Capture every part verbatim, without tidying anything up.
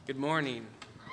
Good morning.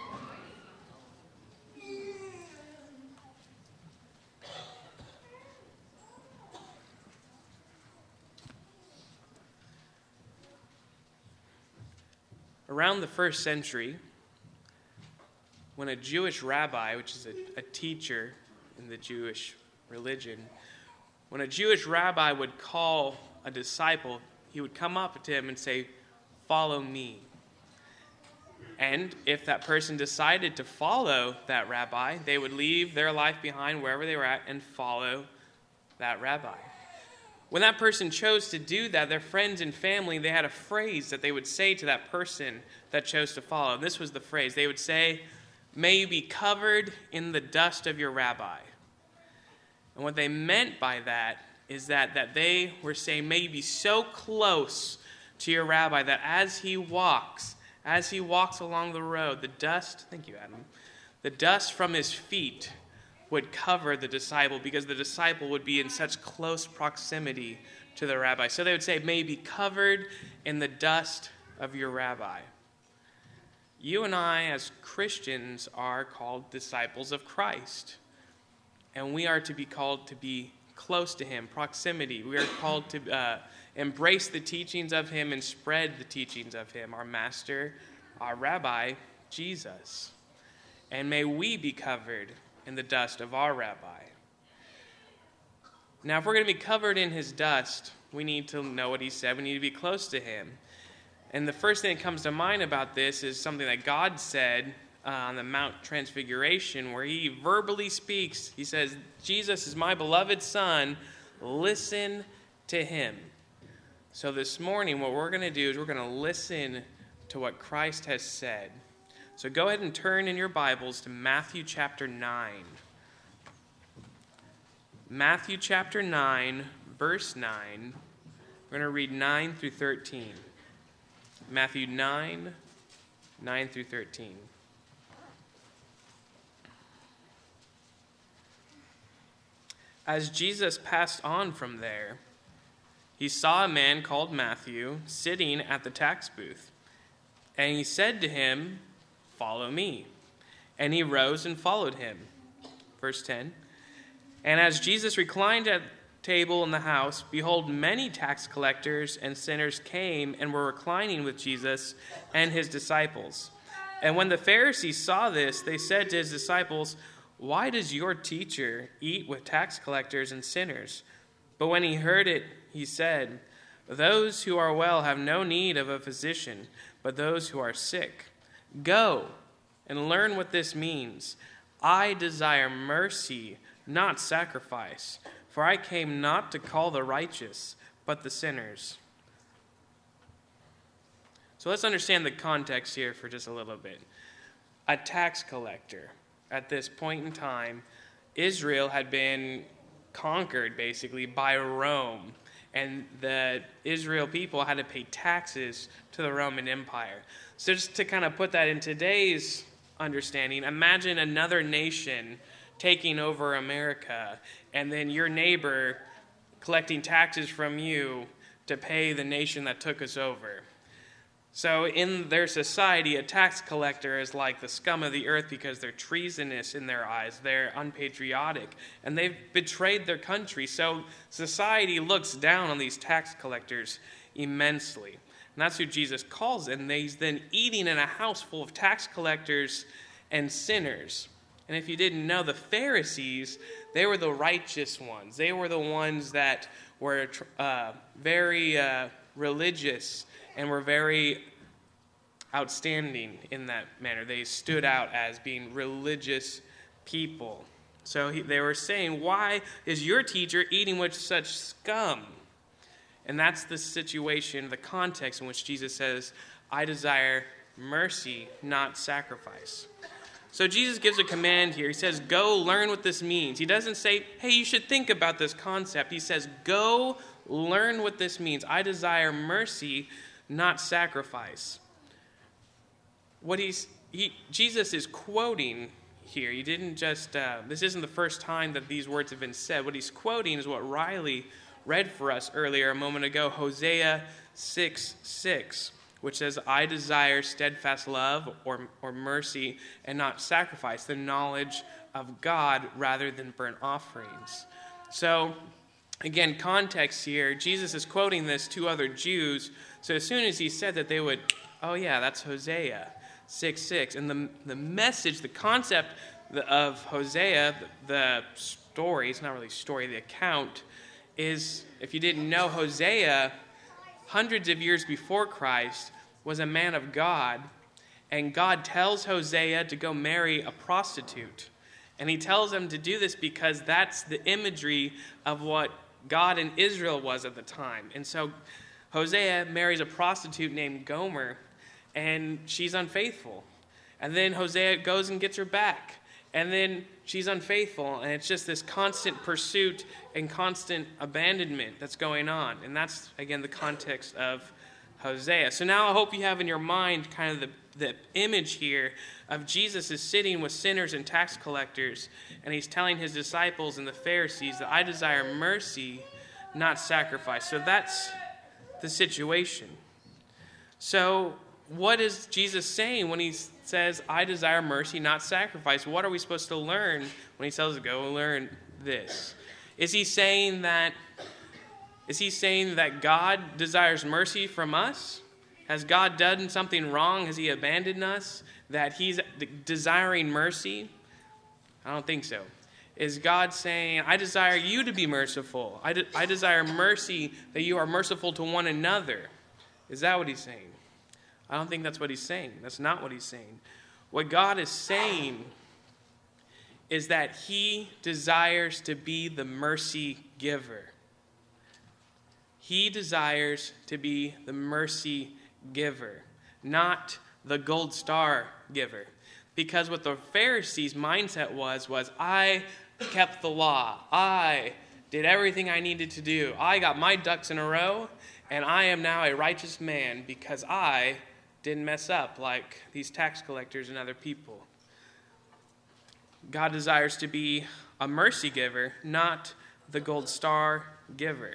Around the first century, when a Jewish rabbi, which is a, a teacher in the Jewish religion, when a Jewish rabbi would call a disciple, he would come up to him and say, "Follow me." And if that person decided to follow that rabbi, they would leave their life behind wherever they were at and follow that rabbi. When that person chose to do that, their friends and family, they had a phrase that they would say to that person that chose to follow. And this was the phrase. They would say, "May you be covered in the dust of your rabbi." And what they meant by that is that, that they were saying, may you be so close to your rabbi that as he walks, as he walks along the road, the dust, thank you, Adam, the dust from his feet would cover the disciple because the disciple would be in such close proximity to the rabbi. So they would say, may you be covered in the dust of your rabbi. You and I, as Christians, are called disciples of Christ. And we are to be called to be close to him, proximity. We are called to uh, embrace the teachings of him and spread the teachings of him, our master, our rabbi, Jesus. And may we be covered in the dust of our rabbi. Now, if we're going to be covered in his dust, we need to know what he said. We need to be close to him. And the first thing that comes to mind about this is something that God said uh, on the Mount Transfiguration, where he verbally speaks. He says, "Jesus is my beloved Son. Listen to him." So this morning, what we're going to do is we're going to listen to what Christ has said. So go ahead and turn in your Bibles to Matthew chapter nine. Matthew chapter nine, verse nine. We're going to read nine through thirteen. Matthew nine, nine through thirteen. As Jesus passed on from there, he saw a man called Matthew sitting at the tax booth. And he said to him, "Follow me." And he rose and followed him. Verse ten. And as Jesus reclined at table in the house, behold, many tax collectors and sinners came and were reclining with Jesus and his disciples. And when the Pharisees saw this, they said to his disciples, "Why does your teacher eat with tax collectors and sinners?" But when he heard it, he said, "Those who are well have no need of a physician, but those who are sick. Go and learn what this means. I desire mercy, not sacrifice, for I came not to call the righteous, but the sinners." So let's understand the context here for just a little bit. A tax collector. At this point in time, Israel had been conquered, basically, by Rome. And the Israel people had to pay taxes to the Roman Empire. So just to kind of put that in today's understanding, imagine another nation taking over America, and then your neighbor collecting taxes from you to pay the nation that took us over. So in their society, a tax collector is like the scum of the earth because they're treasonous in their eyes. They're unpatriotic, and they've betrayed their country. So society looks down on these tax collectors immensely. And that's who Jesus calls them. He's then eating in a house full of tax collectors and sinners. And if you didn't know, the Pharisees, they were the righteous ones. They were the ones that were uh, very uh, religious and were very outstanding in that manner. They stood out as being religious people. So he, they were saying, "Why is your teacher eating with such scum?" And that's the situation, the context in which Jesus says, "I desire mercy, not sacrifice." So Jesus gives a command here. He says, go learn what this means. He doesn't say, hey, you should think about this concept. He says, go learn what this means. I desire mercy, not sacrifice. What he's he Jesus is quoting here. He didn't just, uh, this isn't the first time that these words have been said. What he's quoting is what Riley read for us earlier a moment ago, Hosea six six, which says, I desire steadfast love or, or mercy and not sacrifice, the knowledge of God rather than burnt offerings. So, again, context here, Jesus is quoting this to other Jews. So as soon as he said that, they would, oh yeah, that's Hosea six six. And the, the message, the concept of Hosea, the story, it's not really story, the account, is, if you didn't know, Hosea, hundreds of years before Christ, was a man of God. And God tells Hosea to go marry a prostitute. And he tells him to do this because that's the imagery of what God and Israel was at the time. And so Hosea marries a prostitute named Gomer, and she's unfaithful. And then Hosea goes and gets her back. And then she's unfaithful, and it's just this constant pursuit and constant abandonment that's going on. And that's, again, the context of Hosea. So now I hope you have in your mind kind of the, the image here of Jesus is sitting with sinners and tax collectors, and he's telling his disciples and the Pharisees that I desire mercy, not sacrifice. So that's the situation. So what is Jesus saying when he says, I desire mercy, not sacrifice? What are we supposed to learn when he tells us, go learn this? Is he saying that, is he saying that God desires mercy from us? Has God done something wrong? Has he abandoned us? That he's desiring mercy? I don't think so. Is God saying, I desire you to be merciful. I, de- I desire mercy, that you are merciful to one another. Is that what he's saying? I don't think that's what he's saying. That's not what he's saying. What God is saying is that he desires to be the mercy giver. He desires to be the mercy giver, not the gold star giver. Because what the Pharisees' mindset was, was I kept the law. I did everything I needed to do. I got my ducks in a row, and I am now a righteous man because I didn't mess up like these tax collectors and other people. God desires to be a mercy giver, not the gold star giver.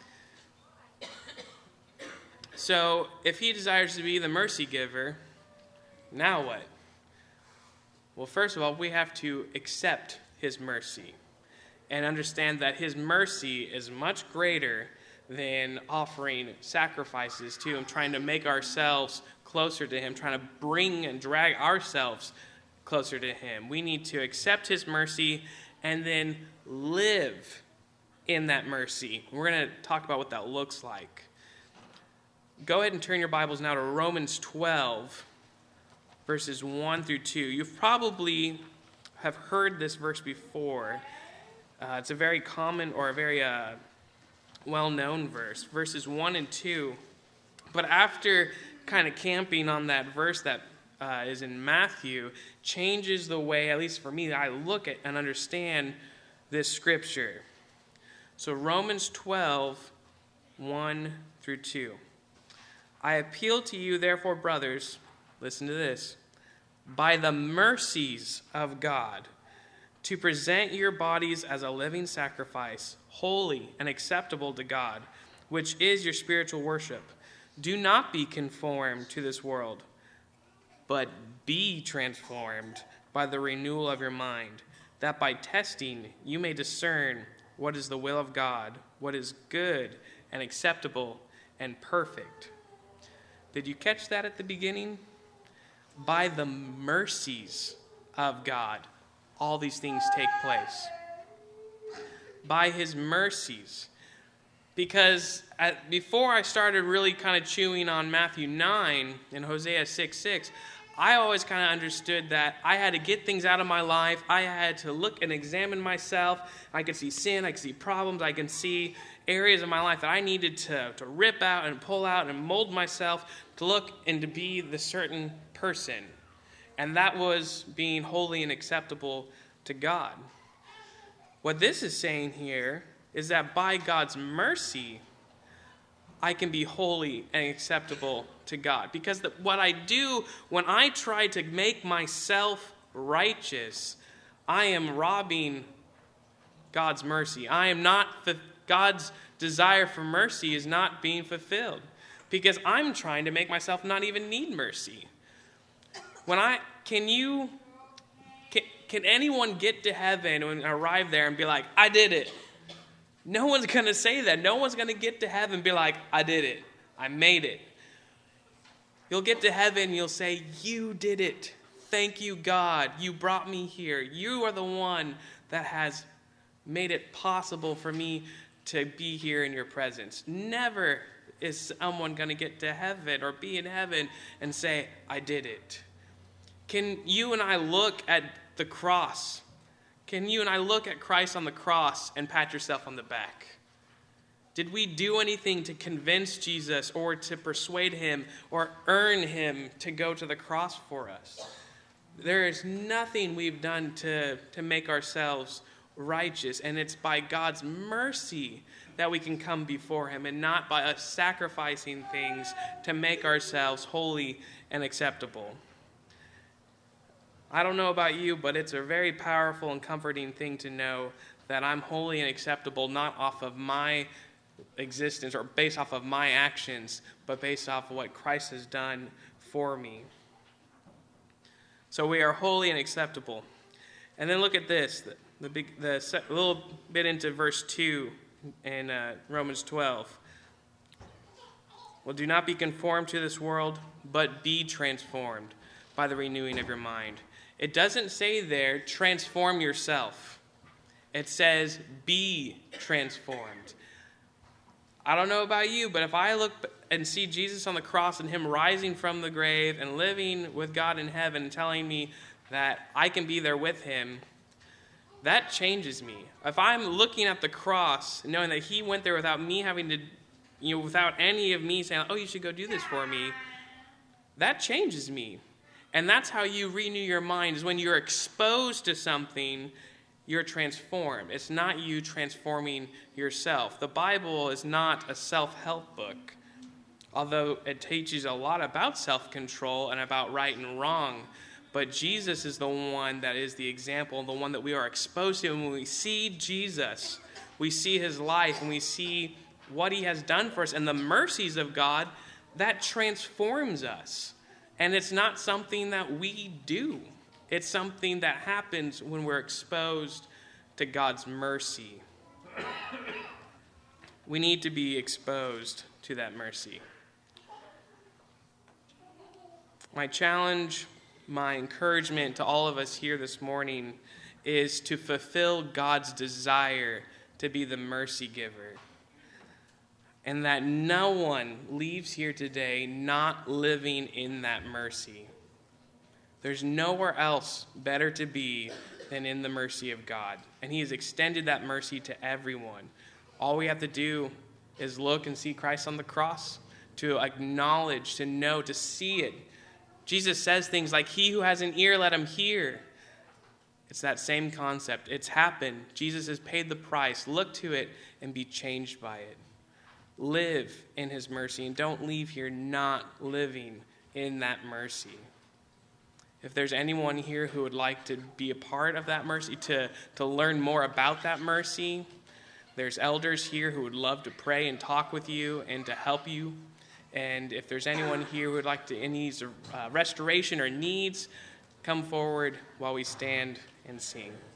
So if he desires to be the mercy giver, now what? Well, first of all, we have to accept his mercy and understand that his mercy is much greater than offering sacrifices to him, trying to make ourselves closer to him, trying to bring and drag ourselves closer to him. We need to accept his mercy and then live in that mercy. We're going to talk about what that looks like. Go ahead and turn your Bibles now to Romans twelve, verses one through two. You've probably have heard this verse before. Uh, it's a very common or a very uh, well-known verse, verses one and two. But after kind of camping on that verse that uh, is in Matthew, changes the way, at least for me, I look at and understand this scripture. So Romans twelve, one through two. I appeal to you, therefore, brothers, listen to this, by the mercies of God, to present your bodies as a living sacrifice, holy and acceptable to God, which is your spiritual worship. Do not be conformed to this world, but be transformed by the renewal of your mind, that by testing you may discern what is the will of God, what is good and acceptable and perfect. Did you catch that at the beginning? By the mercies of God, all these things take place. By his mercies. Because at, before I started really kind of chewing on Matthew nine and Hosea six six, I always kind of understood that I had to get things out of my life. I had to look and examine myself. I could see sin. I could see problems. I can see areas of my life that I needed to, to rip out and pull out and mold myself to look and to be the certain person. And that was being holy and acceptable to God. What this is saying here is that by God's mercy, I can be holy and acceptable to God. Because the, what I do when I try to make myself righteous, I am robbing God's mercy. I am not, God's desire for mercy is not being fulfilled. because I'm trying to make myself not even need mercy. When I, can you, can, can anyone get to heaven and arrive there and be like, I did it? No one's going to say that. No one's going to get to heaven and be like, I did it. I made it. You'll get to heaven and you'll say, you did it. Thank you, God. You brought me here. You are the one that has made it possible for me to be here in your presence. Never is someone going to get to heaven or be in heaven and say, I did it. Can you and I look at the cross? Can you and I look at Christ on the cross and pat yourself on the back? Did we do anything to convince Jesus or to persuade him or earn him to go to the cross for us? There is nothing we've done to, to make ourselves righteous, and it's by God's mercy that we can come before him, and not by us sacrificing things to make ourselves holy and acceptable. I don't know about you, but it's a very powerful and comforting thing to know that I'm holy and acceptable not off of my existence or based off of my actions, but based off of what Christ has done for me. So we are holy and acceptable. And then look at this, the, the, big, the a little bit into verse two in uh, Romans twelve. Well, do not be conformed to this world, but be transformed by the renewing of your mind. It doesn't say there, transform yourself. It says, be transformed. I don't know about you, but if I look and see Jesus on the cross and him rising from the grave and living with God in heaven and telling me that I can be there with him, that changes me. If I'm looking at the cross and knowing that he went there without me having to, you know, without any of me saying, oh, you should go do this for me, that changes me. And that's how you renew your mind, is when you're exposed to something, you're transformed. It's not you transforming yourself. The Bible is not a self-help book, although it teaches a lot about self-control and about right and wrong. But Jesus is the one that is the example, the one that we are exposed to. And when we see Jesus, we see his life, and we see what he has done for us and the mercies of God, that transforms us. And it's not something that we do. It's something that happens when we're exposed to God's mercy. We need to be exposed to that mercy. My challenge, my encouragement to all of us here this morning is to fulfill God's desire to be the mercy giver. And that no one leaves here today not living in that mercy. There's nowhere else better to be than in the mercy of God. And he has extended that mercy to everyone. All we have to do is look and see Christ on the cross, to acknowledge, to know, to see it. Jesus says things like, he who has an ear, let him hear. It's that same concept. It's happened. Jesus has paid the price. Look to it and be changed by it. Live in his mercy, and don't leave here not living in that mercy. If there's anyone here who would like to be a part of that mercy, to, to learn more about that mercy, there's elders here who would love to pray and talk with you and to help you. And if there's anyone here who would like to, in needs of uh, restoration or needs, come forward while we stand and sing.